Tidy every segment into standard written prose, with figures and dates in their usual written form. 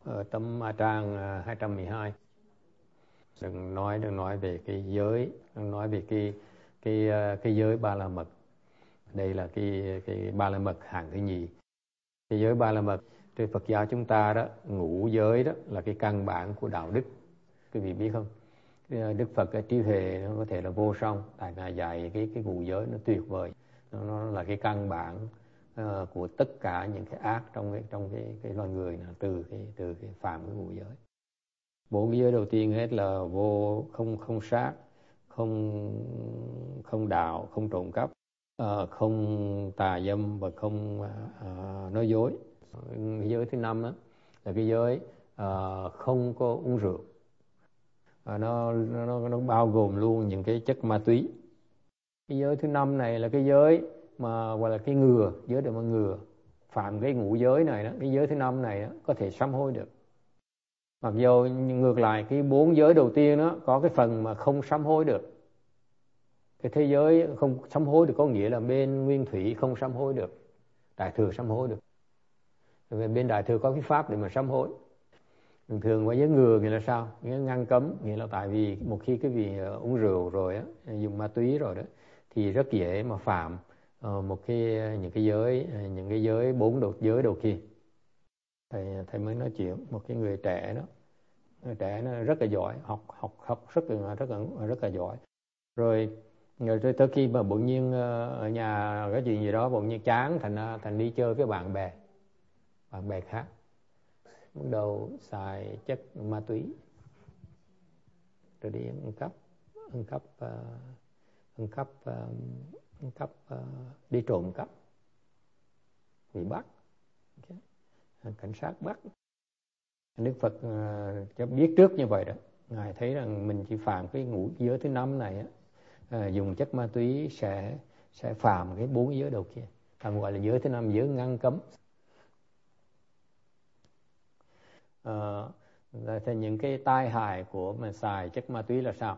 ở trong trang 212. Đừng nói về cái giới, đừng nói về cái giới ba la mật. Đây là cái ba la mật hạng thứ nhì. Cái giới ba la mật trên Phật giáo chúng ta đó, ngũ giới đó là cái căn bản của đạo đức. Quý vị biết không? Đức Phật cái trí huệ nó có thể là vô song, tại Ngài dạy cái ngũ giới nó tuyệt vời. Nó là cái căn bản của tất cả những cái ác trong cái loài người nào, từ cái phạm cái ngũ giới. 4 giới đầu tiên hết là vô, không sát, không đạo, không trộm cắp, không tà dâm và không nói dối. Cái giới thứ 5 đó là cái giới không có uống rượu. Nó bao gồm luôn những cái chất ma túy. Cái giới thứ 5 này là cái giới mà gọi là cái ngừa, giới để mà ngừa. Phạm cái ngũ giới này đó, cái giới thứ 5 này đó, có thể sám hối được. Mặc dù ngược lại cái 4 giới đầu tiên đó có cái phần mà không sám hối được. Cái thế giới không sám hối được có nghĩa là bên nguyên thủy không sám hối được, đại thừa sám hối được. Rồi bên đại thừa có cái pháp để mà sám hối. Thường thường qua giới ngừa nghĩa là sao? Nghĩa là ngăn cấm, nghĩa là tại vì một khi cái vị uống rượu rồi á, dùng ma túy rồi đó, thì rất dễ mà phạm những cái giới 4 giới đầu kia. Thầy mới nói chuyện một cái người trẻ đó, người trẻ nó rất là giỏi, học rất là giỏi. Rồi tới khi mà bỗng nhiên ở nhà cái chuyện gì đó bỗng nhiên chán, thành đi chơi với bạn bè khác, bắt đầu xài chất ma túy, rồi đi ăn cắp, đi trộm cắp, bị bắt, cảnh sát bắt. Đức Phật cho biết trước như vậy đó. Ngài thấy rằng mình chỉ phạm cái ngũ giới thứ 5 này á, dùng chất ma túy sẽ phạm cái 4 giới đầu kia, gọi là giới thứ 5, giới ngăn cấm. Thì những cái tai hại của mà xài chất ma túy là sao?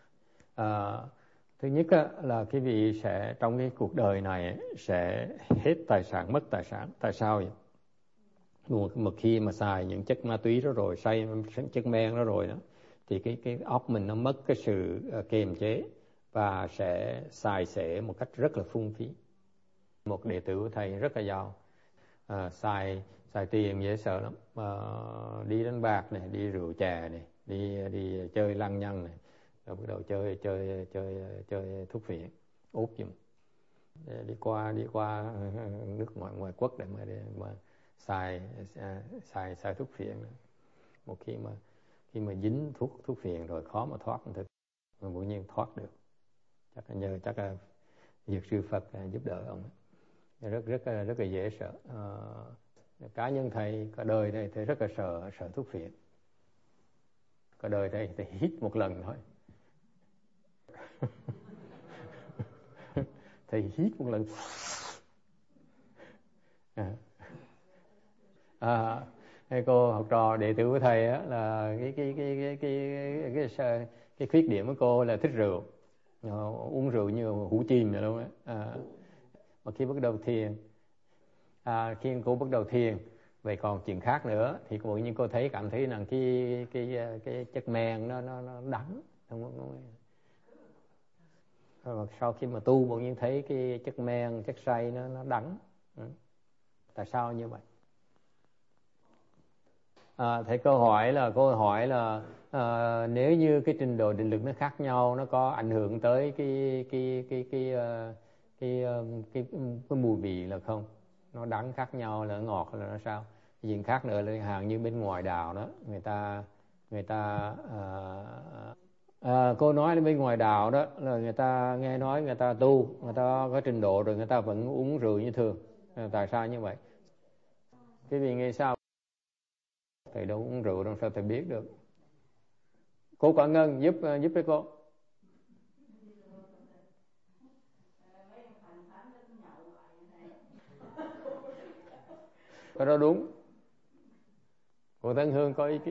Thứ nhất là cái vị sẽ trong cái cuộc đời này sẽ hết tài sản, mất tài sản. Tại sao vậy? Một khi mà xài những chất ma túy đó rồi, say chất men đó rồi đó, thì cái óc mình nó mất cái sự kiềm chế và sẽ xài xể một cách rất là phung phí. Một đệ tử của thầy rất là giàu, xài tiền dễ sợ lắm, đi đánh bạc này, đi rượu chè này, đi chơi lăng nhăng này, rồi bắt đầu chơi thuốc phiện, úp giùm, đi qua nước ngoài quốc để mà xài thuốc phiện. Một khi mà dính thuốc phiện rồi khó mà thoát thực, mà bỗng nhiên thoát được, chắc là Dược sư Phật giúp đỡ ông, rất là dễ sợ. Cá nhân thầy cả đời này thầy rất là sợ thuốc phiện. Cả đời thầy hít một lần thôi. Thầy hít một lần. Cái cô học trò đệ tử của thầy á, là cái khuyết điểm của cô là thích rượu, uống rượu như hũ chìm vậy luôn á. Mà khi bắt đầu thiền, khi cô bắt đầu thiền, vậy còn chuyện khác nữa, thì tự nhiên cô cảm thấy rằng cái chất men nó đắng, rồi sau khi mà tu tự nhiên thấy cái chất men, chất say nó đắng. Tại sao như vậy? Thầy câu hỏi là nếu như cái trình độ định lực nó khác nhau, nó có ảnh hưởng tới cái mùi vị là không? Nó đắng khác nhau là ngọt là nó sao? Chuyện khác nữa là hàng như bên ngoài đạo đó, người ta cô nói bên ngoài đạo đó là người ta nghe nói người ta tu, người ta có trình độ rồi, người ta vẫn uống rượu như thường. Tại sao như vậy? Cái vì nghĩ sao? Thầy đâu uống rượu đâu, sao thầy biết được? Cô Quảng Ngân giúp với cô. Cái đó đúng. Cô Tân Hương có ý kiến.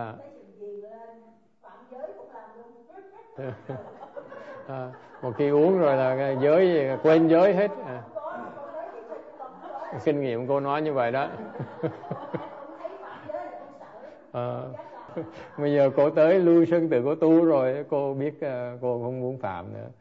Một khi uống rồi là giới quên giới hết. Kinh nghiệm cô nói như vậy đó. Bây giờ cô tới lui sân tự cô tu rồi, cô biết cô không muốn phạm nữa.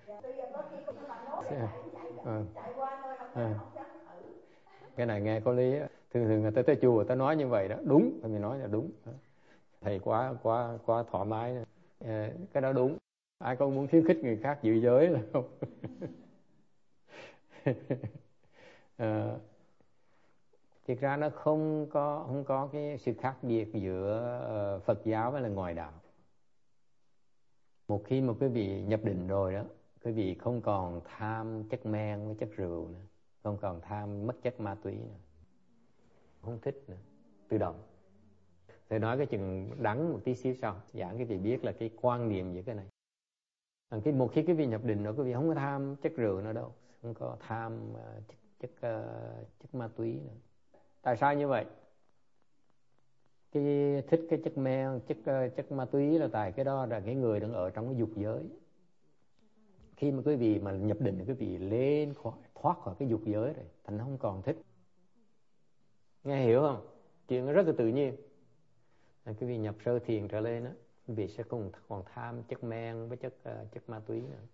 Cái này nghe có lý. Thường thường người ta tới chùa ta nói như vậy đó, đúng, mình nói là đúng. Thầy quá thoải mái nữa. Cái đó đúng. Ai có muốn khuyến khích người khác giữ giới là không? Thực ra nó không có cái sự khác biệt giữa Phật giáo với là ngoại đạo. Một khi mà quý vị nhập định rồi đó, quý vị không còn tham chất men với chất rượu nữa, không còn tham mất chất ma túy nữa, không thích nữa, tự động. Thầy nói cái chừng đắng một tí xíu sau, giảng quý vị biết là cái quan niệm về cái này. Một khi quý vị nhập định rồi, quý vị không có tham chất rượu nữa đâu, không có tham chất ma túy nữa. Tại sao như vậy? Cái thích cái chất men, chất ma túy là tại cái đó là cái người đang ở trong cái dục giới. Khi mà quý vị mà nhập định thì quý vị lên thoát khỏi cái dục giới rồi, thành nó không còn thích. Nghe hiểu không? Chuyện nó rất là tự nhiên. Quý vị nhập sơ thiền trở lên đó, quý vị sẽ còn tham chất men với chất ma túy nữa.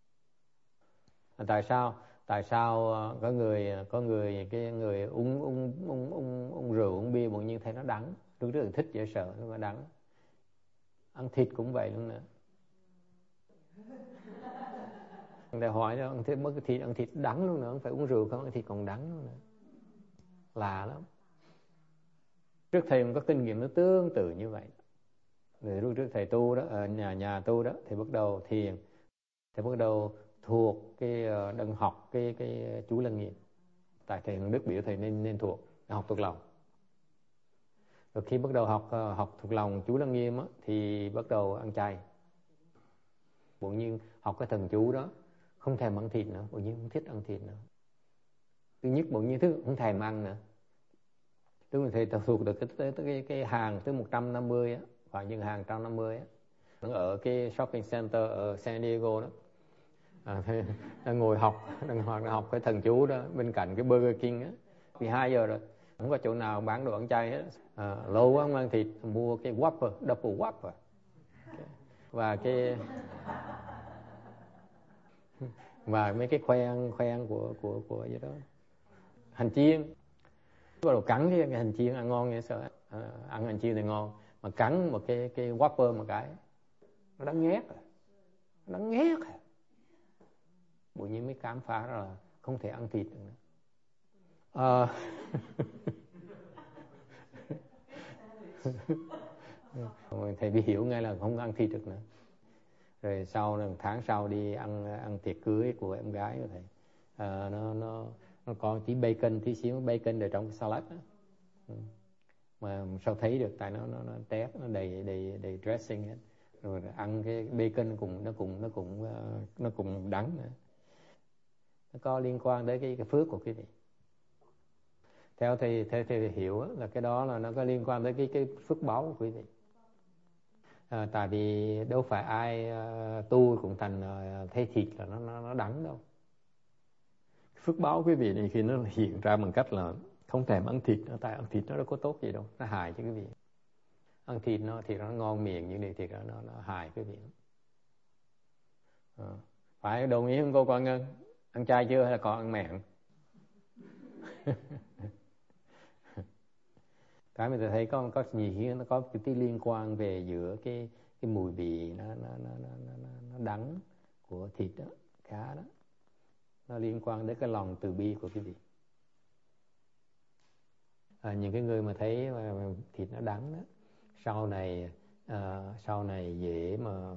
Tại sao? Tại sao có người cái người uống rượu uống bia bỗng nhiên thấy nó đắng, lúc trước thích dễ sợ nó đắng. Ăn thịt cũng vậy luôn nữa. Người ta hỏi đó, ăn thịt đắng luôn nữa, không phải uống rượu không, ăn thịt còn đắng luôn nữa. Lạ lắm. Trước thầy cũng có kinh nghiệm nó tương tự như vậy. Rồi lúc trước thầy tu đó, ở nhà tu đó, thì bắt đầu thiền, thì bắt đầu thuộc cái đừng học cái chú Lăng Nghiêm. Tại thầy Đức biểu thầy nên thuộc, học thuộc lòng. Rồi khi bắt đầu học thuộc lòng chú Lăng Nghiêm á, thì bắt đầu ăn chay. Bỗng nhiên học cái thần chú đó, không thèm ăn thịt nữa, bỗng nhiên không thích ăn thịt nữa. Thứ nhất bỗng nhiên thứ không thèm ăn nữa. Tức là thầy thuộc được cái hàng tới 150 á, khoảng những hàng 150 á. Nó ở cái shopping center ở San Diego đó. Đang ngồi đang học cái thần chú đó bên cạnh cái Burger King á. Vì 2 giờ rồi, không có chỗ nào bán đồ ăn chay hết. Lâu quá không ăn thịt, mua cái Whopper, double Whopper. Và và mấy cái khoen của gì đó, hành chiên. Bắt đầu cắn cái hành chiên ăn ngon vậy sợ. Ăn hành chiên thì ngon, mà cắn một cái Whopper một cái nó đắng nghét rồi. Nó đắng nghét rồi. Bỗng nhiên mới khám phá ra là không thể ăn thịt được nữa. Thầy bị hiểu ngay là không ăn thịt được nữa. Rồi sau tháng sau đi ăn tiệc cưới của em gái của thầy. Nó có tí bacon, tí xíu bacon ở trong cái salad đó. Mà sao thấy được, tại nó tép, nó đầy dressing hết. Rồi ăn cái bacon nó cũng đắng nữa. Nó có liên quan tới cái phước của quý vị. Theo thầy hiểu là cái đó là nó có liên quan tới cái phước báo của quý vị. Tại vì đâu phải ai tu cũng thành thấy thịt là nó đắng đâu. Phước báo quý vị thì khi nó hiện ra bằng cách là không thèm ăn thịt, tại ăn thịt nó đâu có tốt gì đâu, nó hại cho quý vị. Ăn thịt nó ngon miệng, nhưng điều thịt nó hại quý vị. Phải đồng ý không cô Quang Ngân? Ăn chay chưa hay là còn ăn mẹn? Cái mình thấy có nhiều, nó có cái liên quan về giữa cái mùi vị nó đắng của thịt đó, cá đó. Nó liên quan đến cái lòng từ bi của quý vị. Những cái người mà thấy thịt nó đắng đó, sau này dễ mà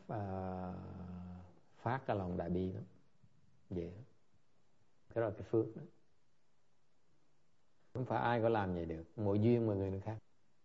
phát cái lòng đại bi lắm, dễ lắm. Cái đó là cái phước đó. Không phải ai có làm vậy được, mỗi duyên mọi người nó khác.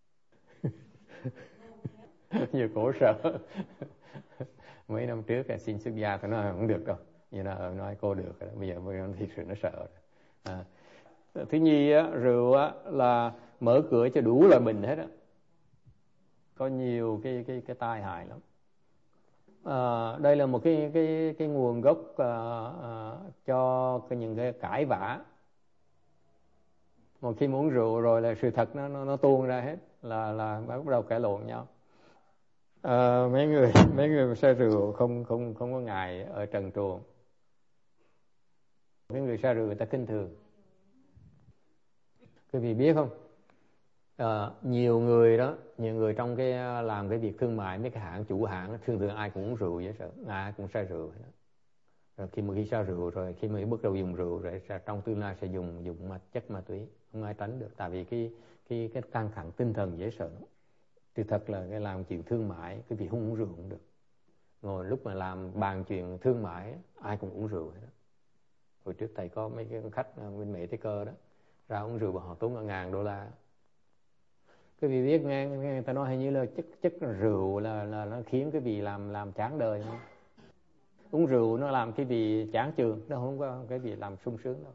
Nhiều khổ sở. Mấy năm trước xin xuất gia tôi nói không được đâu, vậy là nói cô được rồi. Bây giờ thực sự nó sợ rồi. Thứ nhì á, rượu á là mở cửa cho đủ loại bệnh hết á, có nhiều cái tai hại lắm. Đây là một cái nguồn gốc cho những cái cãi vã Một khi mà uống rượu rồi là sự thật nó tuôn ra hết, là bắt đầu cãi lộn nhau. Mấy người say rượu không có ngại ở trần truồng. Mấy người say rượu người ta khinh thường. Quý vị biết không? Nhiều người trong cái làm cái việc thương mại, mấy cái hãng chủ hãng thường ai cũng uống rượu vậy, ai cũng say rượu. Rồi khi say rượu rồi, khi mà bắt đầu dùng rượu rồi, trong tương lai sẽ dùng chất ma túy, không ai tránh được. Tại vì cái căng thẳng tinh thần dễ sợ. Sự thật là cái làm chuyện thương mại, cái việc không uống rượu cũng được. Ngồi lúc mà làm bàn chuyện thương mại, ai cũng uống rượu hết đó. Hồi trước thầy có mấy cái khách bên Mỹ Tây Cơ đó, ra uống rượu và họ tốn $1,000. Cái vị biết nghe người ta nói hình như là chất rượu là nó khiến cái vị làm chán đời không? Uống rượu nó làm cái vị chán chường, nó không có cái vị làm sung sướng đâu.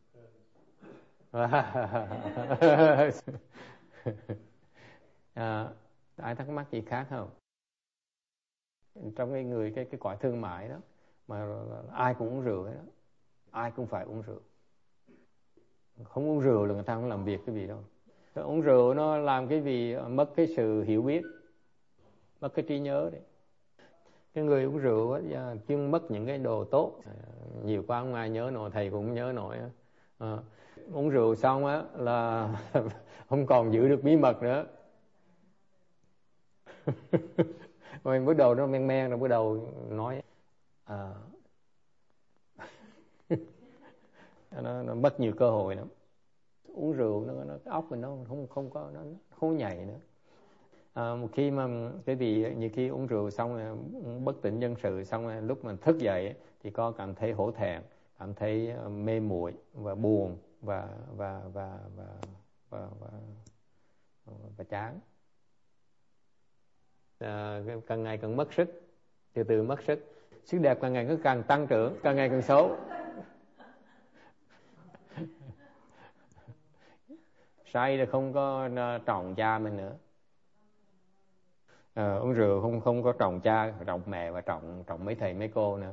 Ai thắc mắc gì khác không? Trong cái cõi thương mại đó mà ai cũng uống rượu đó, ai cũng phải uống rượu. Không uống rượu là người ta không làm việc cái gì đâu. Uống rượu nó làm cái gì mất cái sự hiểu biết, mất cái trí nhớ đấy. Cái người uống rượu á, chuyên mất những cái đồ tốt, nhiều quá không ai nhớ nổi, thầy cũng không nhớ nổi. Uống rượu xong á là không còn giữ được bí mật nữa. Mình bắt đầu nó men rồi bắt đầu nói nó mất nhiều cơ hội lắm. Uống rượu nó óc mình nó không có nó không nhạy nữa. Một khi mà cái vị như khi uống rượu xong rồi, bất tỉnh nhân sự xong rồi, lúc mình thức dậy thì có cảm thấy hổ thẹn, cảm thấy mê muội và buồn và chán. Càng ngày càng mất sức, từ từ mất sức, sức đẹp càng ngày càng tăng trưởng, càng ngày càng xấu. Say là không có trọng cha mình nữa. Uống rượu không có trọng cha, trọng mẹ và trọng mấy thầy mấy cô nữa.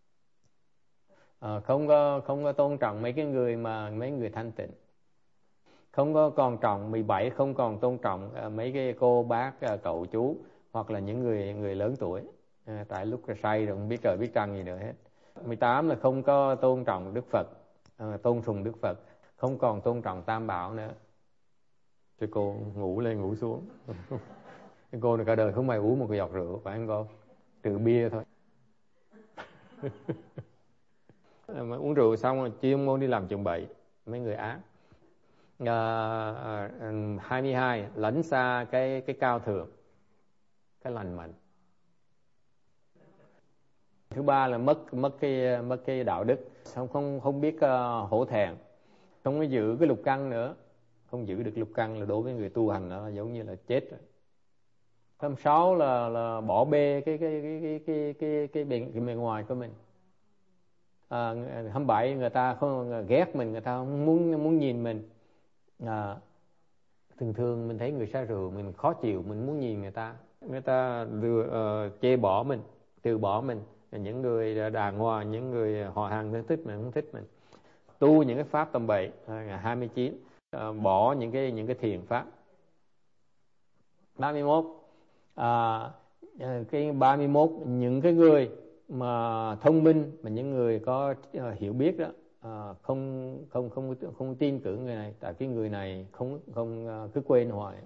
Không có tôn trọng mấy người thanh tịnh. Không có còn trọng 17, không còn tôn trọng mấy cái cô bác cậu chú hoặc là những người lớn tuổi. Tại lúc say rồi không biết trời biết trăng gì nữa hết. 18 là không có tôn trọng Đức Phật, tôn sùng Đức Phật, không còn tôn trọng Tam Bảo nữa. Cho cô ngủ lên ngủ xuống. Cái cô này cả đời không may uống một cái giọt rượu, phải không cô? Trừ bia thôi. Mà uống rượu xong rồi chuyên môn đi làm chuyện bậy, mấy người ác. 22 lánh xa cái cao thượng, cái lành mạnh. Thứ ba là mất cái đạo đức, không biết hổ thẹn, không có giữ cái lục căn nữa. Không giữ được lục căn là đối với người tu hành nó giống như là chết rồi. Thứ 6 là bỏ bê cái bề ngoài của mình. 27 người ta không ghét mình, người ta không muốn nhìn mình. Thường mình thấy người say rượu mình khó chịu, mình muốn nhìn người ta chê bỏ mình, từ bỏ mình. Những người đàng hoàng, những người họ hàng thân thích mình không thích mình. Tu những cái pháp tầm bậy. 29 bỏ những cái thiền pháp. 31 cái 31 những cái người mà thông minh, mà những người có hiểu biết đó, không tin tưởng người này, tại cái người này không cứ quên hoài.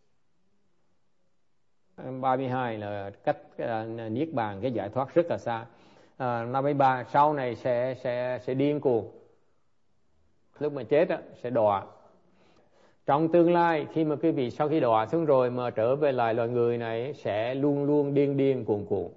32 là cách niết bàn, cái giải thoát rất là xa. 53 sau này sẽ điên cuồng, lúc mà chết á sẽ đọa. Trong tương lai khi mà quý vị sau khi đọa xuống rồi mà trở về lại loài người này sẽ luôn luôn điên cuồng.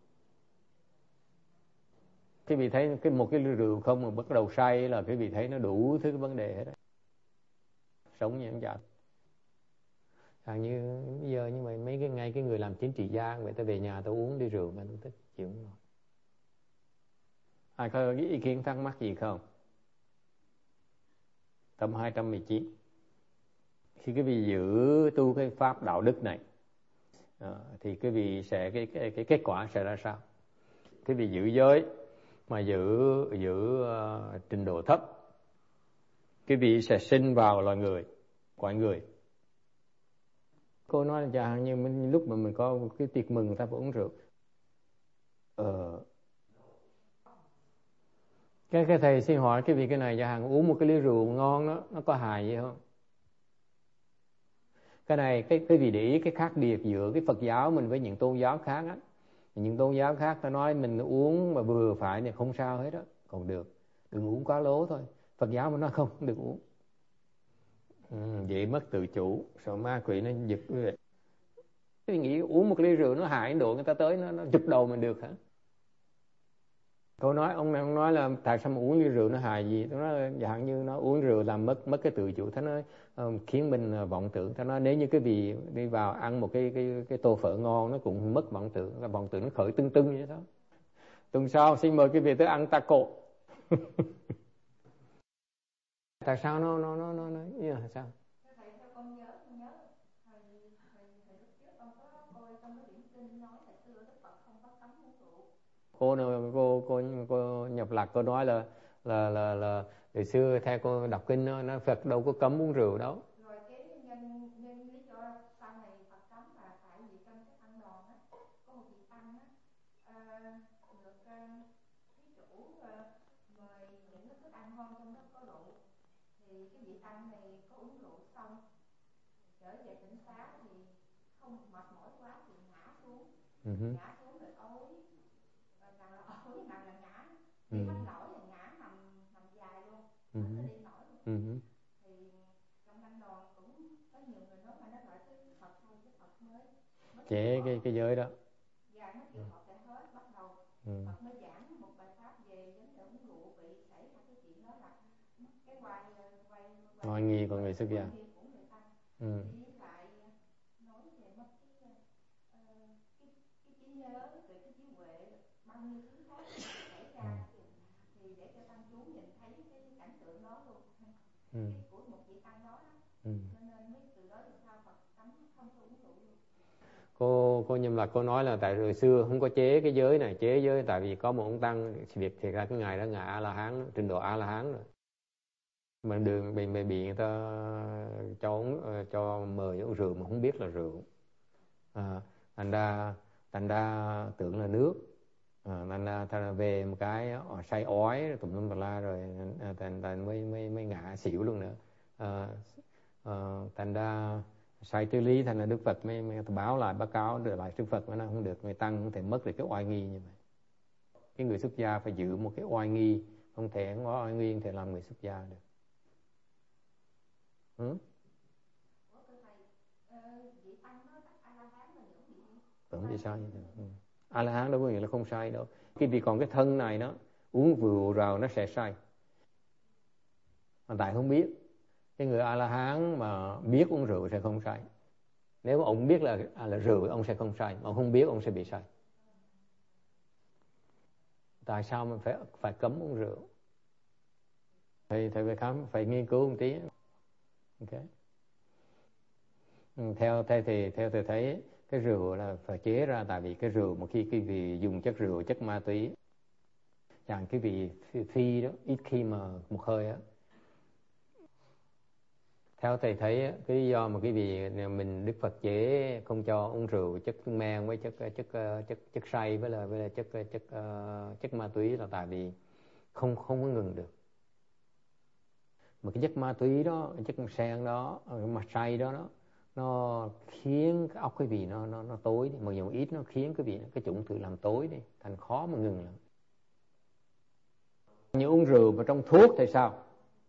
Quý vị thấy một cái ly rượu không mà bắt đầu say là quý vị thấy nó đủ thứ vấn đề hết. Sống như vậy. Hẳn như bây giờ như vậy mấy cái người làm chính trị gia người ta về nhà ta uống đi rượu mà tôi thích chịu không nổi. Ai có ý kiến thắc mắc gì không? Tập 219. Khi quý vị giữ tu cái pháp đạo đức này thì quý vị sẽ cái kết quả sẽ ra sao? Quý vị giữ giới mà giữ trình độ thấp cái vị sẽ sinh vào loài người, cõi người. Cô nói là chẳng hạn như lúc mà mình có cái tiệc mừng người ta phải uống rượu. Cái thầy xin hỏi cái vị cái này chẳng hạn uống một cái ly rượu ngon đó, nó có hại gì không? Cái này cái vị để ý cái khác biệt giữa cái Phật giáo mình với những tôn giáo khác á. Những tôn giáo khác ta nói mình uống mà vừa phải thì không sao hết á, còn được, đừng uống quá lố thôi. Phật giáo mà nói không được uống. Vậy mất tự chủ, sợ ma quỷ nó giật vậy. Cái nghĩ uống một ly rượu nó hại độ người ta tới nó giật đầu mình được hả? Cô nói ông nói là tại sao mà uống ly rượu nó hại gì? Tôi nói dạng như nó uống rượu làm mất cái tự chủ, nó khiến mình vọng tưởng. Nó nói nếu như cái vị đi vào ăn một cái tô phở ngon nó cũng mất vọng tưởng, là vọng tưởng nó khởi tưng tưng vậy đó. Tuần sau xin mời cái vị tới ăn taco. Tại sao nó như là sao? Thầy theo con nhớ thầy lúc trước con có coi trong cái điển kinh nói là xưa Đức Phật không có cấm uống rượu. Cô nhập lạc cô nói là từ xưa theo cô đọc kinh nó Phật đâu có cấm uống rượu đâu. Rồi cái nhân lý do sau này Phật cấm là tại vì trong cái tăng đoàn á có một vị tăng á được thí chủ mời những cái thức ăn ngon trong đó có rượu, thì cái vị tăng này có uống rượu xong trở về tỉnh xá thì không mệt mỏi quá thì ngã xuống rồi ối, nào là ối nào là ngã, đi hết nổi rồi ngã nằm dài luôn, không có đi nổi luôn. Thì trong tăng đoàn cũng có nhiều người nói mà nó lại cái Phật thôi, cái Phật mới chế cái giới đó. Dạ, nó chịu học lại hết, bắt đầu Phật mới giảng một bài pháp về vấn đề uống rượu bị xảy ra cái chuyện đó là cái oai nghi của người xuất gia. Với lại nói về mất cái trí nhớ, về cái trí huệ, bao nhiêu thứ khác xảy ra, thì để cho tăng chúng nhìn thấy cái cảnh tượng đó luôn, cái của một vị tăng đó nên mới từ đó thì sao Phật cấm không có uống rượu luôn. Cô nhưng mà cô nói là tại hồi xưa không có chế cái giới này, chế giới tại vì có một ông tăng việc thì ra cái ngày đó ngã A La Hán, trình độ A La Hán rồi, mà đường bị người ta cho mời uống rượu mà không biết là rượu, thành ra tưởng là nước, thành ra về một cái say ói tùm lum tà la rồi thành mới ngã xỉu luôn nữa. Thành ra sai tư lý, thành ra Đức Phật mới báo lại, báo cáo rồi lại Đức Phật mới nói không được, người tăng không thể mất được cái oai nghi như vậy. Cái người xuất gia phải giữ một cái oai nghi, không thể có oai nghi không thể làm người xuất gia được. Tưởng gì sai A La Hán đâu có nghĩa là không sai đâu. Cái vì còn cái thân này nó uống rượu vào nó sẽ say, mà tại không biết. Cái người A La Hán mà biết uống rượu sẽ không say. Nếu mà ông biết là rượu ông sẽ không say, mà ông không biết ông sẽ bị say. Tại sao mình phải cấm uống rượu? Thầy phải nghiên cứu một tí. Okay. Theo thầy thấy cái rượu là phải chế ra, tại vì cái rượu một khi cái vị dùng chất rượu, chất ma túy, chẳng cái vị phi đó, ít khi mà một hơi á. Theo thầy thấy cái lý do mà cái vị mình Đức Phật chế không cho uống rượu, chất men với chất say với là chất ma túy là tại vì không có ngừng được. Mà cái chất ma túy đó, chất sen đó, mà say đó nó khiến cái óc cái vị nó tối đi, mà dù ít nó khiến cái vị cái chủng tử làm tối đi, thành khó mà ngừng lắm. Như uống rượu mà trong thuốc thì sao?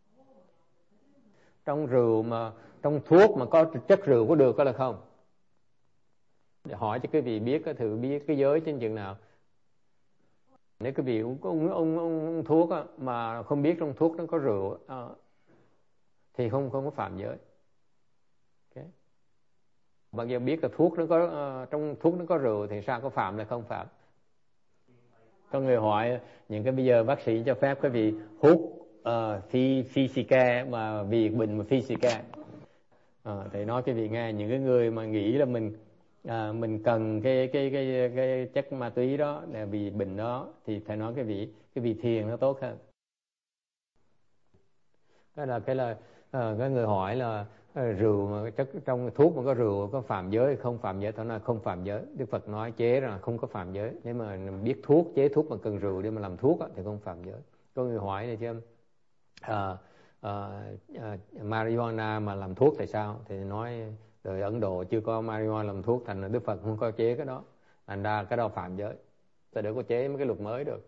Trong thuốc mà có chất rượu có được có là không? Để hỏi cho cái vị biết, thử biết cái giới trên chừng nào. Nếu cái vị uống thuốc á, mà không biết trong thuốc nó có rượu thì không có phạm giới. Okay. Bao giờ biết là thuốc nó có trong thuốc nó có rượu thì sao có phạm là không phạm? Có người hỏi những cái bây giờ bác sĩ cho phép cái vị hút physica mà vì bệnh mà physica, thì nói cái vị nghe những cái người mà nghĩ là mình cần cái chất ma túy đó là vì bệnh đó thì phải nói cái vị thiền nó tốt hơn. Cái người hỏi là rượu mà chất trong thuốc mà có rượu có phạm giới không phạm giới? Tôi nói không phạm giới. Đức Phật nói chế là không có phạm giới. Nếu mà biết thuốc, chế thuốc mà cần rượu để mà làm thuốc thì không phạm giới. Có người hỏi này chứ marijuana mà làm thuốc thì sao? Thì nói đời Ấn Độ chưa có marijuana làm thuốc, thành ra Đức Phật không có chế cái đó, thành ra cái đó phạm giới. Tôi đỡ có chế mấy cái luật mới được.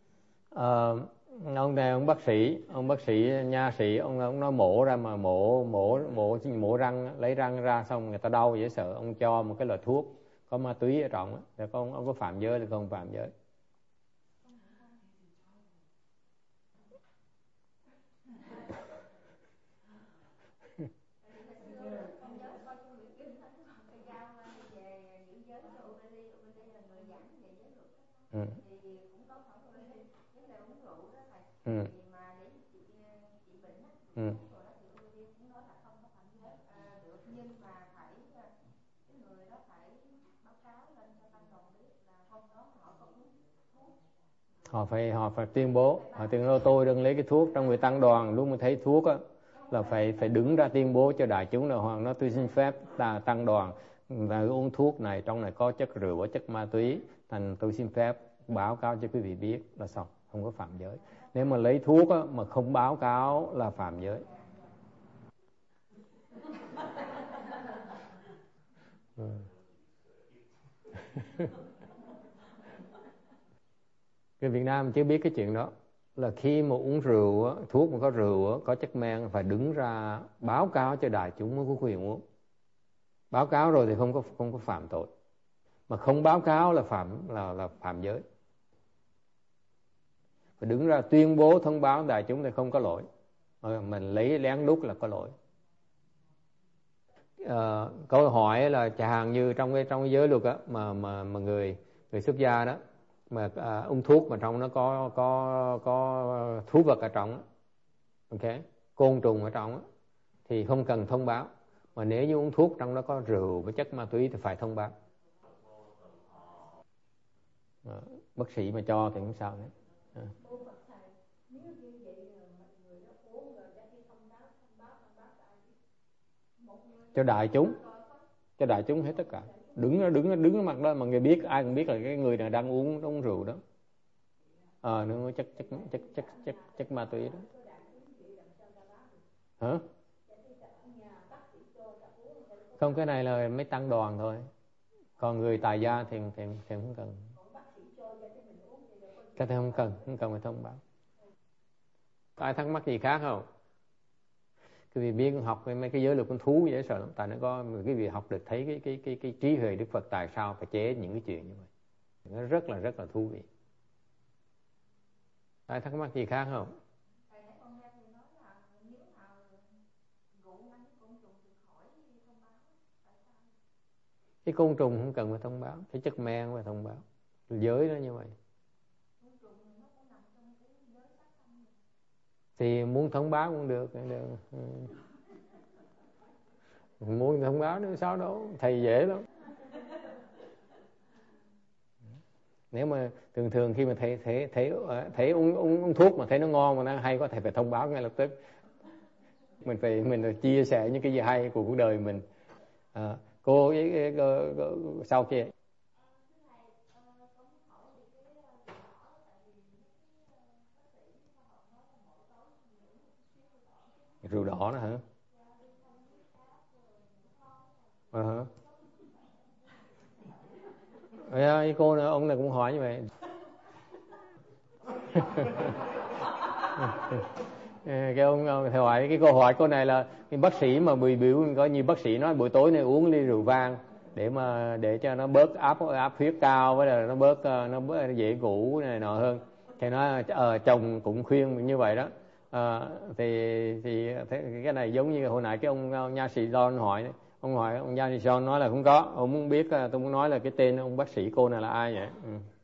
Ông này ông bác sĩ nha sĩ, ông nói mổ ra mà mổ răng, lấy răng ra xong người ta đau dễ sợ, ông cho một cái loại thuốc có ma túy ở trong thì ông có phạm giới hay không phạm giới? Nhưng mà phải cái người đó phải báo cáo lên cho tăng đoàn biết là hôm đó họ có uống thuốc. Họ phải tuyên bố, tôi đang lấy cái thuốc. Trong người tăng đoàn lúc mà thấy thuốc á là phải đứng ra tuyên bố cho đại chúng là hoàng nó tôi xin phép tăng đoàn và uống thuốc này, trong này có chất rượu, có chất ma túy, thành tôi xin phép báo cáo cho quý vị biết là xong, không có phạm giới. Nếu mà lấy thuốc á, mà không báo cáo là phạm giới. Cái Việt Nam chưa biết cái chuyện đó, là khi mà uống rượu á, thuốc mà có rượu á, có chất men phải đứng ra báo cáo cho đại chúng mới có quyền uống. Báo cáo rồi thì không có phạm tội, mà không báo cáo là phạm giới. Phải đứng ra tuyên bố thông báo đại chúng thì không có lỗi, mình lấy lén lút là có lỗi. Câu hỏi là chẳng hạn như trong cái giới luật á, mà người xuất gia đó mà uống thuốc mà trong nó có thú vật ở trong, ok, côn trùng ở trong thì không cần thông báo. Mà nếu như uống thuốc trong đó có rượu với chất ma túy thì phải thông báo. Bác sĩ mà cho thì không sao hết. Cho đại chúng hết tất cả, đứng mặt đó mà người biết, ai cũng biết là cái người này đang uống rượu đó, nó chất ma túy đó. Hả? Không, cái này là mấy tăng đoàn thôi, còn người tại gia thì không cần. Cái này không cần phải thông báo. Có ai thắc mắc gì khác không? Cái vị biết học mấy cái giới luật con thú dễ sợ lắm, tại nó có cái vị học được thấy cái trí huệ Đức Phật tại sao phải chế những cái chuyện như vậy, nó rất là thú vị. Ai thắc mắc gì khác không? Cái côn trùng không cần phải thông báo, cái chất men phải thông báo, giới nó như vậy. Thì muốn thông báo cũng được. Muốn thông báo nữa sao đâu, thầy dễ lắm. Nếu mà thường khi mà thấy uống thuốc mà thấy nó ngon mà nó hay quá, thầy phải thông báo ngay lập tức. Mình phải chia sẻ những cái gì hay của cuộc đời mình. Cô sau kia rượu đỏ đó hả? Cái cô này, ông này cũng hỏi như vậy. Cái ông hỏi cái câu hỏi cô này là cái bác sĩ mà biểu có như bác sĩ nói buổi tối này uống ly rượu vang để cho nó bớt áp huyết cao, với là nó bớt dễ ngủ này nọ hơn. Thì nói chồng cũng khuyên như vậy đó. Thì cái này giống như hồi nãy cái ông nha sĩ John hỏi, ông nha sĩ John nói là không có. Ông muốn biết, tôi muốn nói là cái tên ông bác sĩ cô này là ai vậy?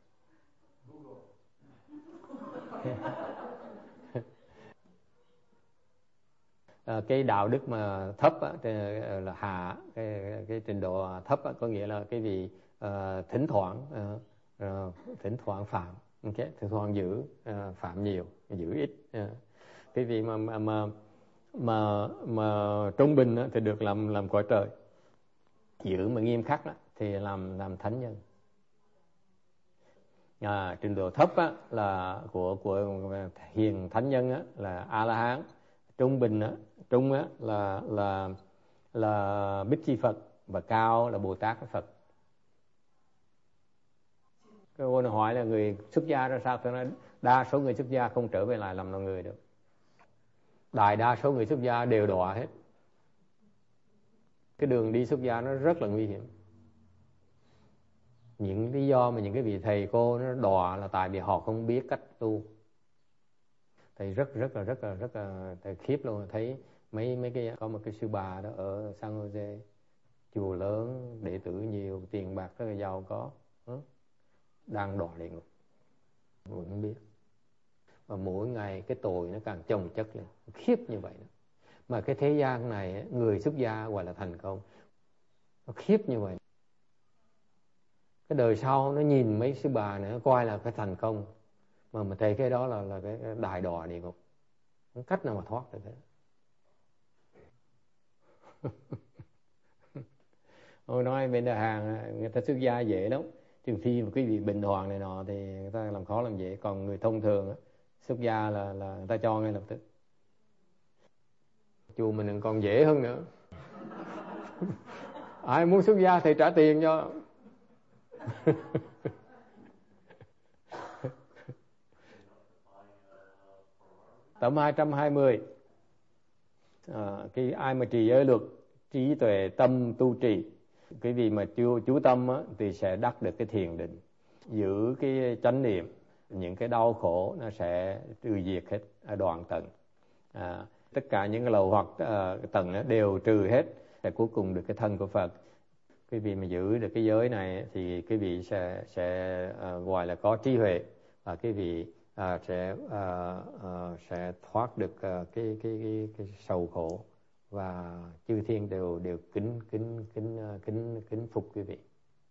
Cái đạo đức mà thấp là hạ, cái trình độ thấp có nghĩa là cái gì thỉnh thoảng phạm, okay? Thỉnh thoảng giữ phạm nhiều, giữ ít. Cái vị mà mà trung bình thì được làm cõi trời, giữ mà nghiêm khắc thì làm thánh nhân. Trình độ thấp là của hiền thánh nhân là A La Hán, trung bình là Bích Chi Phật, và cao là Bồ Tát Phật. Cái câu hỏi là người xuất gia ra sao? Tôi nói đa số người xuất gia không trở về lại làm loài người được. Đại đa số người xuất gia đều đọa hết. Cái đường đi xuất gia nó rất là nguy hiểm. Những lý do mà những cái vị thầy cô nó đọa là tại vì họ không biết cách tu. Thầy rất là thầy khiếp luôn. Thấy mấy cái, có một cái sư bà đó ở San Jose, chùa lớn, đệ tử nhiều, tiền bạc rất là giàu có, đang đọa địa ngục, vẫn không biết. Và mỗi ngày cái tội nó càng chồng chất lên, khiếp như vậy đó. Mà cái thế gian này người xuất gia gọi là thành công, nó khiếp như vậy. Cái đời sau nó nhìn mấy sư bà này, nó coi là cái thành công, mà thấy cái đó là cái đại đọa địa ngục, không cách nào mà thoát được hết. Tôi nói bên Đà Hàng người ta xuất gia dễ lắm, trừ phi mà quý vị bình hoàng này nọ thì người ta làm khó làm dễ. Còn người thông thường xuất gia là người ta cho ngay lập tức. Chùa mình còn dễ hơn nữa. Ai muốn xuất gia thì trả tiền cho. Tập 220. Cái ai mà trì giới luật, trí tuệ tâm tu trì, cái gì mà chú tâm thì sẽ đắc được cái thiền định. Giữ cái chánh niệm, những cái đau khổ nó sẽ trừ diệt hết, đoạn tận. Tất cả những cái lậu hoặc tận đều trừ hết, để cuối cùng được cái thân của Phật. Cái vị mà giữ được cái giới này thì cái vị sẽ gọi là có trí huệ, và cái vị sẽ thoát được cái sầu khổ, và chư thiên đều kính phục quý vị.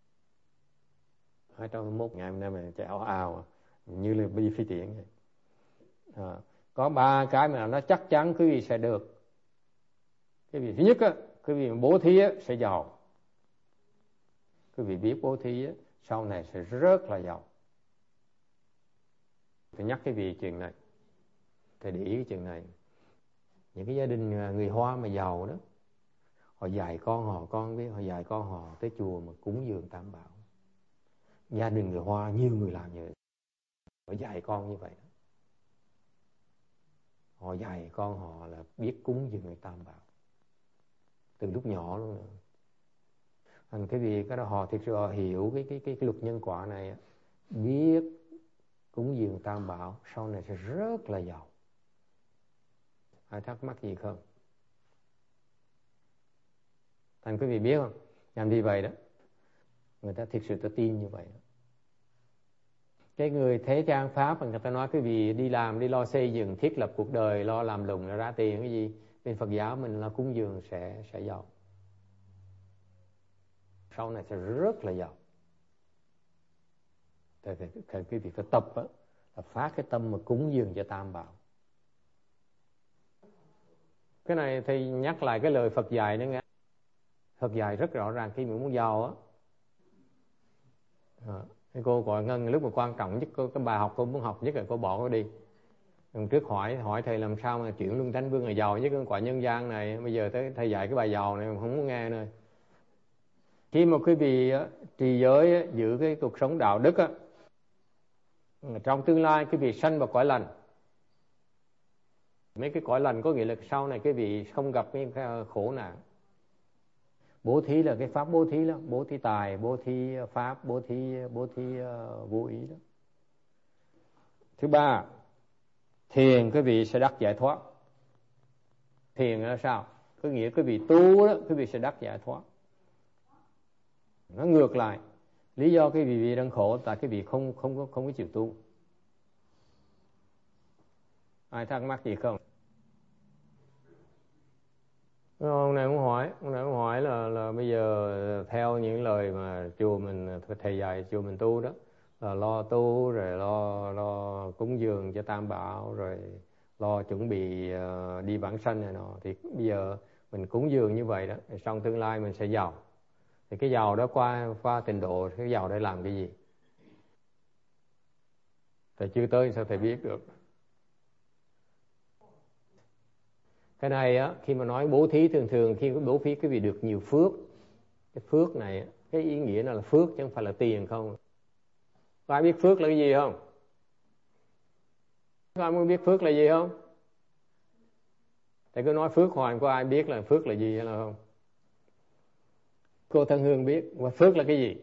221 ngày hôm nay mình chạy ào như là bi phi tiễn vậy. Có 3 cái mà nó chắc chắn quý vị sẽ được. Cái vị thứ nhất quý vị bố thí sẽ giàu. Quý vị biết bố thí sau này sẽ rất là giàu. Tôi nhắc cái vị chuyện này, thầy để ý cái chuyện này. Những cái gia đình người Hoa mà giàu đó, họ dạy con biết, họ dạy con họ tới chùa mà cúng dường Tam Bảo. Gia đình người Hoa nhiều người làm như vậy, họ dạy con như vậy đó. Họ dạy con họ là biết cúng dường Tam Bảo từ lúc nhỏ luôn nữa. Thành cái vì cái đó họ thực sự họ hiểu cái luật nhân quả này, biết cúng dường Tam Bảo sau này sẽ rất là giàu. Ai thắc mắc gì không? Thành quý vị biết không? Làm gì vậy đó? Người ta thực sự ta tin như vậy đó. Cái người thế gian Pháp mà người ta nói quý vị đi làm, đi lo xây dựng, thiết lập cuộc đời, lo làm lụng, ra tiền cái gì. Bên Phật giáo mình là cúng dường sẽ giàu. Sau này sẽ rất là giàu. Thì quý vị phải tập là phát cái tâm mà cúng dường cho Tam Bảo. Cái này thì nhắc lại cái lời Phật dạy nữa nghe. Phật dạy rất rõ ràng khi mình muốn giàu cái cô gọi Ngân lúc mà quan trọng nhất, cái bài học cô muốn học nhất là cô bỏ cô đi. Lần trước hỏi thầy làm sao mà chuyển luân thánh vương là giàu với cái quả nhân gian này. Bây giờ tới thầy dạy cái bài giàu này không muốn nghe nữa. Khi mà quý vị trì giới, giữ cái cuộc sống đạo đức trong tương lai quý vị sanh vào cõi lành. Mấy cái cõi lành có nghĩa là sau này quý vị không gặp cái khổ nạn. Bố thí là cái pháp bố thí đó, bố thí tài, bố thí pháp, bố thí vô ý đó. Thứ ba, thiền quý vị sẽ đắc giải thoát. Thiền là sao? Có nghĩa quý vị tu đó, quý vị sẽ đắc giải thoát. Nó ngược lại. Lý do cái vị đang khổ tại cái vị không có chịu tu. Ai thắc mắc gì không? Ông này cũng hỏi là bây giờ theo những lời mà chùa mình, thầy dạy chùa mình tu đó, là lo tu rồi lo cúng dường cho Tam Bảo, rồi lo chuẩn bị đi vãng sanh này nọ. Thì bây giờ mình cúng dường như vậy đó, trong tương lai mình sẽ giàu. Thì cái giàu đó qua tịnh độ, cái giàu để làm cái gì? Thầy chưa tới sao thầy biết được? Cái này á, khi mà nói bố thí, thường khi bố thí quý vị được nhiều phước. Cái phước này, cái ý nghĩa nó là phước chứ không phải là tiền không. Có ai biết phước là cái gì không? Có ai muốn biết phước là gì không? Thầy cứ nói phước hoài, có ai biết là phước là gì hay là không? Cô Thân Hương biết. Và phước là cái gì?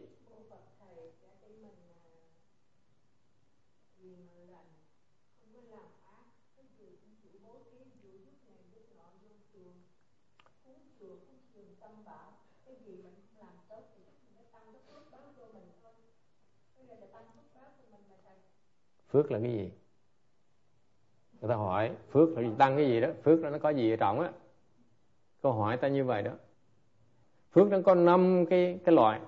Phước là cái gì? Người ta hỏi phước là tăng cái gì đó, phước là nó có gì ở trọng á. Câu hỏi ta như vậy đó. Phước nó có 5 cái loại.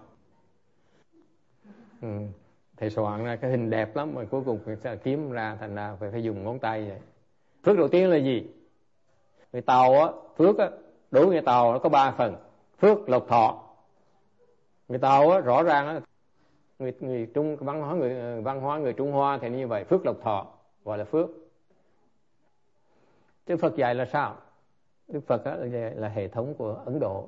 Thầy soạn ra cái hình đẹp lắm mà cuối cùng sẽ kiếm ra, thành ra phải dùng ngón tay vậy. Phước đầu tiên là gì? Người Tàu á, phước á, đối với người Tàu nó có 3 phần. Phước, lộc, thọ. Người Tàu á, rõ ràng á, người Trung văn hóa người Trung Hoa thì như vậy, phước, lộc, thọ gọi là phước. Đức Phật dạy là sao? Đức Phật á, là hệ thống của Ấn Độ.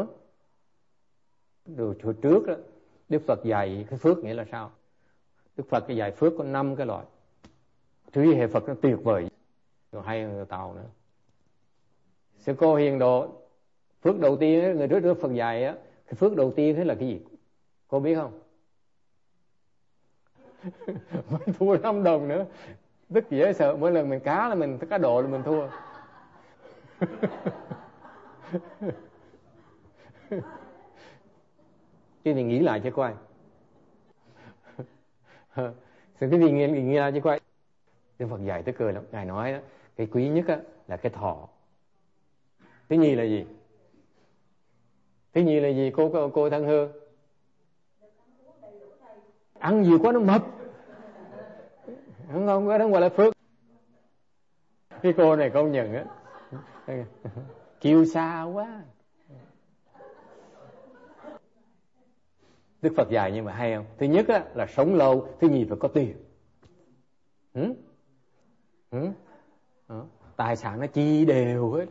Rồi trước đó, Đức Phật dạy cái phước nghĩa là sao? Đức Phật dạy phước có 5 cái loại. Trí hệ Phật nó tuyệt vời, rồi hay hơn người Tàu nữa. Sư cô Hiền Độ, phước đầu tiên người trước Đức Phật dạy á, cái phước đầu tiên thế là cái gì? Cô biết không? Mới thua 5 đồng nữa. Tức dễ sợ, mỗi lần mình cá là mình cá độ là mình thua. Chứ thì nghĩ lại cho coi. Sự cái gì nghĩ lại cho coi. Đức Phật dạy tới cười lắm. Ngài nói đó, cái quý nhất á, là cái thọ. Thứ nhì là gì? Thứ nhì là gì cô Thân Hương? Ăn nhiều quá nó mập. Không, cái đó gọi là phước. Cái cô này công nhận á, kiêu sa quá. Đức Phật dạy nhưng mà hay không? Thứ nhất á, là sống lâu. Thứ nhì phải có tiền. Tài sản nó chi đều hết.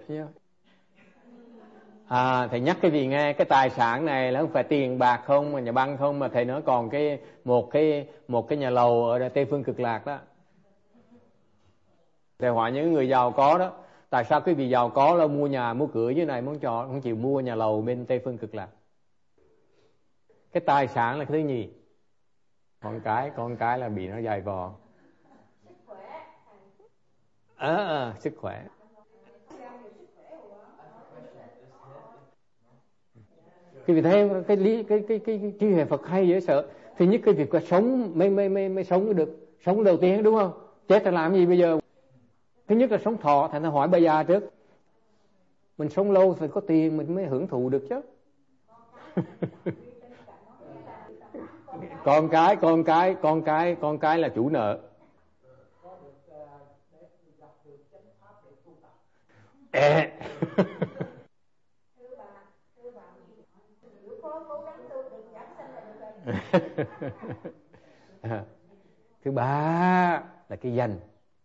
Thầy nhắc cái gì nghe, cái tài sản này là không phải tiền bạc không, mà nhà băng không, mà thầy nói còn một cái nhà lầu ở Tây Phương Cực Lạc đó. Thầy hỏi những người giàu có đó, tại sao cái vị giàu có là mua nhà mua cửa dưới này muốn cho, không chịu mua nhà lầu bên Tây Phương Cực Lạc? Cái tài sản là cái thứ nhì. Con cái là bị nó dày vò. Sức khỏe. Cái vị thấy cái trí huệ Phật hay dễ sợ. Thứ nhất cái việc có sống mới sống được. Sống đầu tiên đúng không? Chết là làm gì bây giờ? Thứ nhất là sống thọ, thành ra hỏi bà già trước. Mình sống lâu phải có tiền mình mới hưởng thụ được chứ. Con cái là chủ nợ. Thứ ba là cái danh.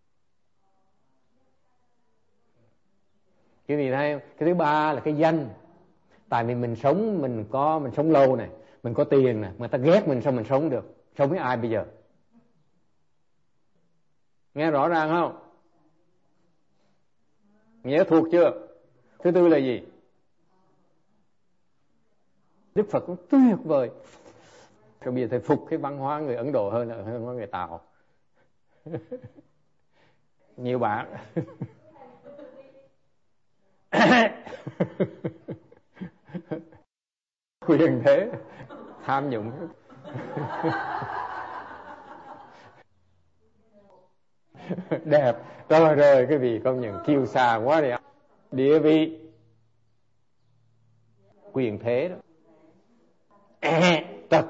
Cái gì thấy không? Cái thứ ba là cái danh. Tại vì mình sống lâu này, mình có tiền này, người ta ghét mình sao mình sống được? Sống với ai bây giờ? Nghe rõ ràng không? Nhớ thuộc chưa? Thứ tư là gì? Đức Phật cũng tuyệt vời. Rồi bây giờ thầy phục cái văn hóa người Ấn Độ hơn là văn hóa người Tàu. Nhiều bạn. Quyền thế, tham nhũng. Đẹp. Rồi cái vị công nhận kiêu sa quá đi. Địa vị, quyền thế đó. Tật,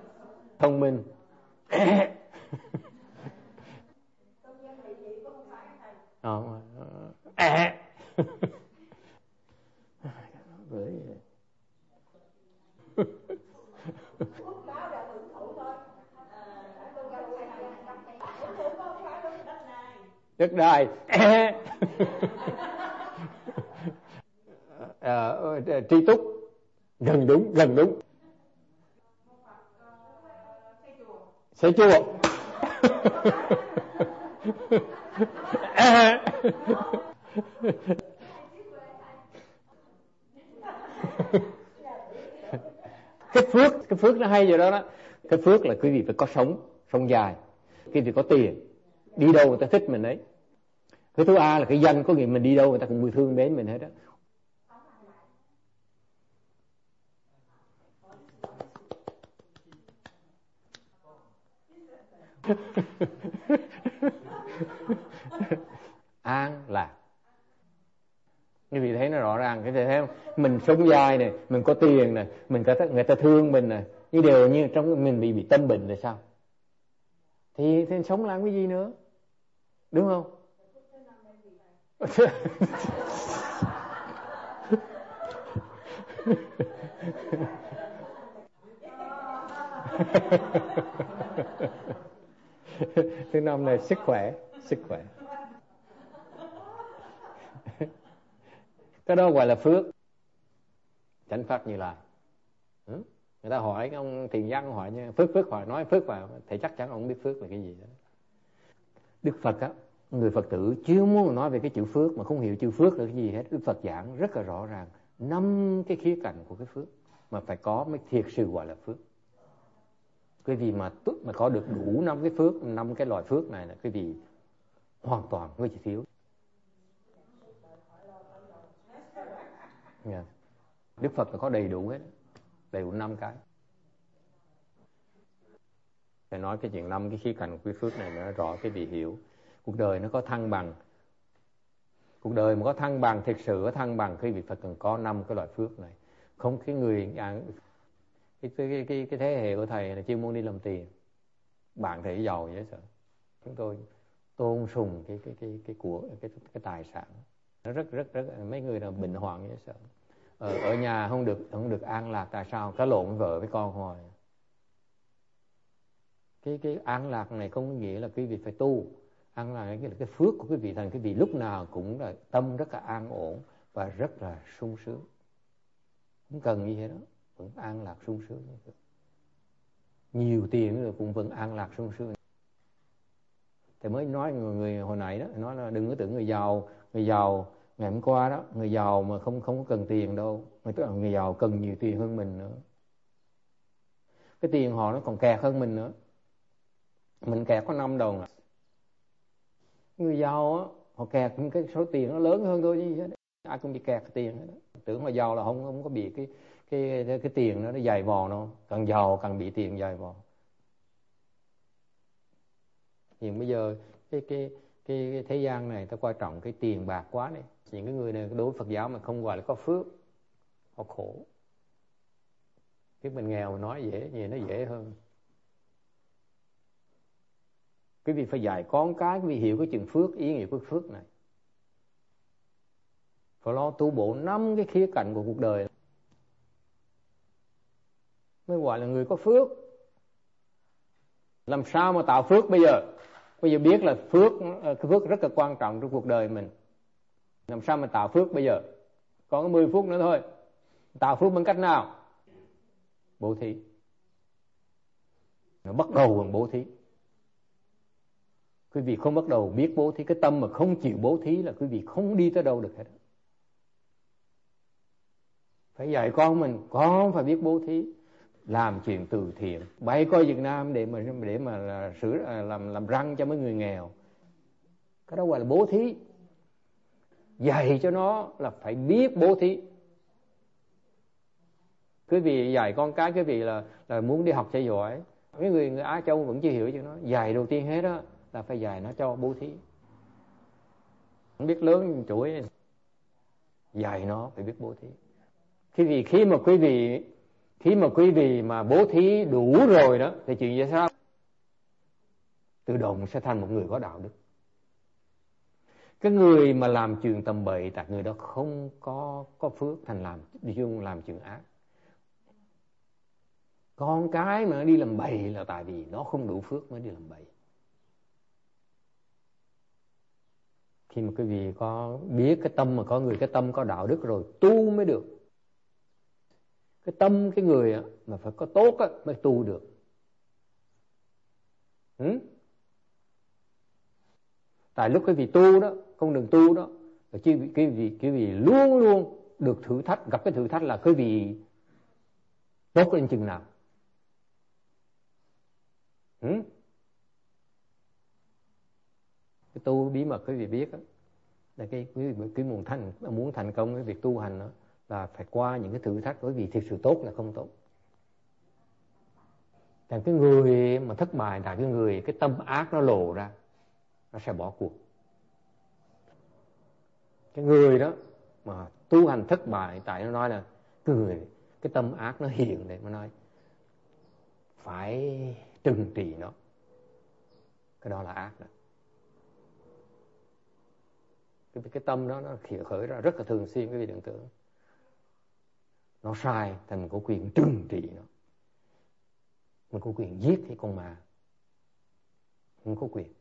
thông minh. Đất đai. Tri túc. Gần đúng. Xây chùa. Cái phước nó hay vậy đó. Cái phước là quý vị phải có sống dài, quý vị có tiền, đi đâu người ta thích mình đấy. Cái thứ A là cái danh, có nghĩa mình đi đâu người ta cũng yêu thương mến mình hết đó. An lạc. Quý vị thấy nó rõ ràng, cái thấy không? Mình sống dài này, mình có tiền này, người ta thương mình này, nhưng đều như trong mình bị tâm bệnh là sao? Thì sống làm cái gì nữa, đúng không? Thứ năm là sức khỏe. Cái đó gọi là phước. Chánh Pháp Như Lai. Người ta hỏi ông Thiền Văn hỏi như phước hỏi nói phước vào thì chắc chắn ông biết phước là cái gì đó. Đức Phật á, người Phật tử chưa muốn nói về cái chữ phước mà không hiểu chữ phước là cái gì hết. Đức Phật giảng rất là rõ ràng 5 cái khía cạnh của cái phước mà phải có mới thiệt sự gọi là phước. Cái gì mà có được đủ 5 cái phước, 5 cái loại phước này là cái gì hoàn toàn mới chỉ thiếu. Yeah. Đức Phật là có đầy đủ hết, đầy đủ 5 cái. Phải nói cái chuyện 5 cái khía cạnh của cái phước này nó rõ cái vị hiểu. Cuộc đời nó có thăng bằng. Cuộc đời mà có thăng bằng, thực sự có thăng bằng, cái vị Phật cần có 5 cái loại phước này. Không cái người cái thế hệ của thầy là chuyên môn đi làm tiền. Bạn thầy giàu dễ sợ. Chúng tôi tôn sùng cái tài sản. Nó rất mấy người là bệnh hoạn dễ sợ. Ở nhà không được an lạc, tại sao? Cá lộn với vợ với con hồi. Cái an lạc này không có nghĩa là quý vị phải tu. An lạc là cái phước của quý vị, thành quý vị lúc nào cũng là tâm rất là an ổn và rất là sung sướng. Không cần như thế đó, vẫn an lạc sung sướng. Nhiều tiền rồi cũng vẫn an lạc sung sướng. Thì mới nói người hồi nãy đó, nói là đừng có tưởng người giàu ngày hôm qua đó, người giàu mà không có cần tiền đâu, người giàu cần nhiều tiền hơn mình nữa. Cái tiền họ nó còn kẹt hơn mình nữa. Mình kẹt có 5 đồng. Người giàu á, họ kẹt cái số tiền nó lớn hơn thôi chứ. Ai cũng bị kẹt cái tiền đó. Tưởng mà giàu là không có bị cái tiền nó dày vò đâu. Càng giàu càng bị tiền dày vò. Nhưng bây giờ cái thế gian này ta quan trọng cái tiền bạc quá này. Những cái người này đối với Phật giáo mà không gọi là có phước, họ khổ. Cái mình nghèo mà nói dễ, nó dễ hơn. Quý vị phải dạy con cái, quý vị hiểu cái chừng phước, ý nghĩa của phước này. Phải lo tu bổ 5 cái khía cạnh của cuộc đời mới gọi là người có phước. Làm sao mà tạo phước bây giờ? Bây giờ biết là cái phước rất là quan trọng trong cuộc đời mình. Làm sao mà tạo phước bây giờ? Còn có 10 phút nữa thôi. Tạo phước bằng cách nào? Bố thí. Nó bắt đầu bằng bố thí. Quý vị không bắt đầu biết bố thí, cái tâm mà không chịu bố thí là quý vị không đi tới đâu được hết. Phải dạy con phải biết bố thí, làm chuyện từ thiện, bay coi Việt Nam để mà làm răng cho mấy người nghèo. Cái đó gọi là bố thí. Dạy cho nó là phải biết bố thí. Quý vị dạy con cái quý vị là muốn đi học cho giỏi. Mấy người Á Châu vẫn chưa hiểu cho nó. Dạy đầu tiên hết đó là phải dạy nó cho bố thí. Không biết lớn chuỗi, dạy nó phải biết bố thí. Khi mà quý vị mà bố thí đủ rồi đó thì chuyện gì sao? Tự động sẽ thành một người có đạo đức. Cái người mà làm chuyện tầm bậy tại người đó không có phước, thành đi chung làm chuyện ác. Con cái mà nó đi làm bậy là tại vì nó không đủ phước mới đi làm bậy. Khi mà quý vị có biết cái tâm mà có người cái tâm có đạo đức rồi tu mới được. Cái tâm cái người mà phải có tốt mới tu được. Tại lúc quý vị tu đó, con đường tu đó, là quý vị luôn luôn được thử thách, gặp cái thử thách là quý vị tốt lên chừng nào. Cái tu bí mật quý vị biết đó, là cái muốn thành công cái việc tu hành đó, là phải qua những cái thử thách, bởi vì thực sự tốt là không tốt. Tại cái người mà thất bại là cái người cái tâm ác nó lộ ra, nó sẽ bỏ cuộc. Cái người đó mà tu hành thất bại, tại nó nói là cái tâm ác nó hiện để mà nói phải trừng trị nó, cái đó là ác đó. Cái tâm đó nó khởi ra rất là thường xuyên, quý vị đừng tưởng nó sai thì mình có quyền trừng trị nó, mình có quyền giết cái con ma, mình có quyền.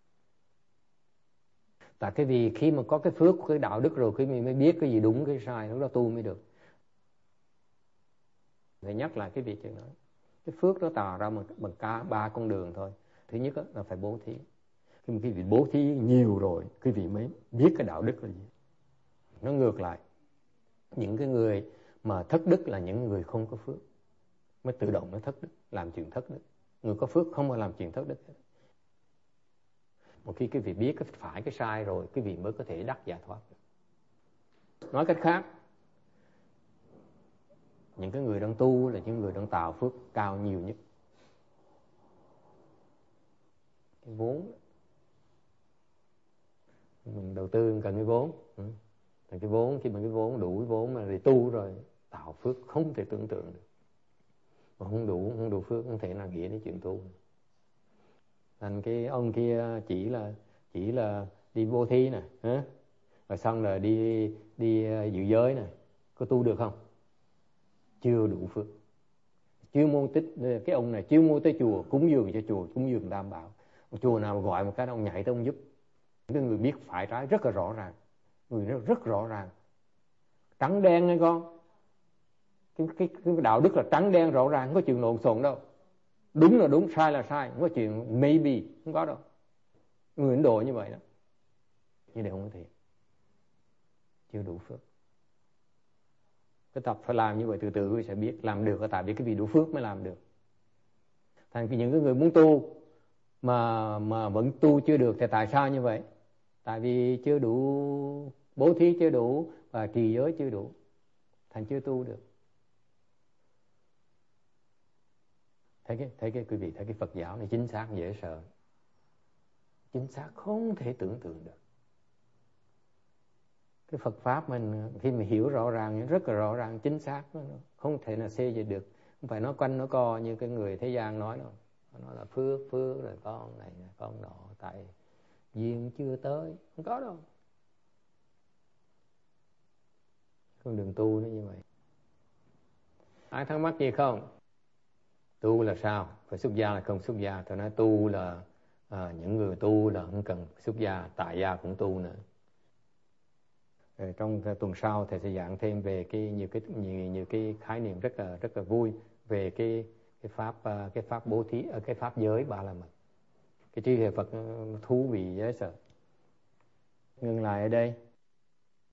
Tại cái vì khi mà có cái phước, cái đạo đức rồi, khi mình mới biết cái gì đúng cái sai, lúc đó tu mới được. Để nhắc lại cái việc chuyện đó, cái phước nó tạo ra bằng cả 3 con đường thôi. Thứ nhất là phải bố thí. Khi mà quý vị bố thí nhiều rồi, quý vị mới biết cái đạo đức là gì. Nó ngược lại, những cái người mà thất đức là những người không có phước, mới tự động nó thất đức, làm chuyện thất đức. Người có phước không bao làm chuyện thất đức. Một khi quý vị biết cái phải cái sai rồi, quý vị mới có thể đắc giải thoát được. Nói cách khác, những cái người đang tu là những người đang tạo phước cao nhiều nhất. Cái vốn, mình đầu tư cần cái vốn. Thì cái vốn, khi mà cái vốn đủ cái vốn mà để tu rồi, tạo phước không thể tưởng tượng được. Mà không đủ phước không thể nào nghĩ đến chuyện tu. Thành cái ông kia chỉ là đi vô thí nè, rồi xong là đi dự giới nè, có tu được không? Chưa đủ phước. Chưa môn tích, cái ông này chưa mua tới chùa, cúng dường cho chùa, cúng dường Tam Bảo. Chùa nào gọi một cái ông nhảy tới ông giúp. Cái người biết phải trái rất là rõ ràng, người nó rất rõ ràng, trắng đen nghe con. Cái đạo đức là trắng đen rõ ràng, không có chuyện lộn xộn đâu. Đúng là đúng, sai là sai, không có chuyện maybe, không có đâu. Người Ấn Độ như vậy đó, nhưng đều không có thiện, chưa đủ phước. Cái tập phải làm như vậy, từ từ sẽ biết làm được, là tại vì cái vì đủ phước mới làm được. Thành những cái người muốn tu mà vẫn tu chưa được thì tại sao như vậy? Tại vì chưa đủ bố thí, chưa đủ, và trì giới chưa đủ, thành chưa tu được. Thấy cái quý vị thấy cái Phật giáo này chính xác dễ sợ, chính xác không thể tưởng tượng được. Cái Phật pháp mình khi mình hiểu rõ ràng, rất là rõ ràng, chính xác, không thể nào xê dịch được. Không phải nói quanh nói co như cái người thế gian nói đâu. Nó là phước rồi con này con nọ, tại duyên chưa tới, không có đâu. Con đường tu nó như vậy. Ai thắc mắc gì không? Tu là sao? Phải xuất gia là không xuất gia? Tôi nói tu là những người tu là không cần xuất gia, tại gia cũng tu nữa. Trong tuần sau thầy sẽ giảng thêm về nhiều cái khái niệm rất là vui về cái pháp bố thí, cái pháp giới Ba La Mật. Cái trí huệ Phật thú vị dễ sợ. Ngừng lại ở đây.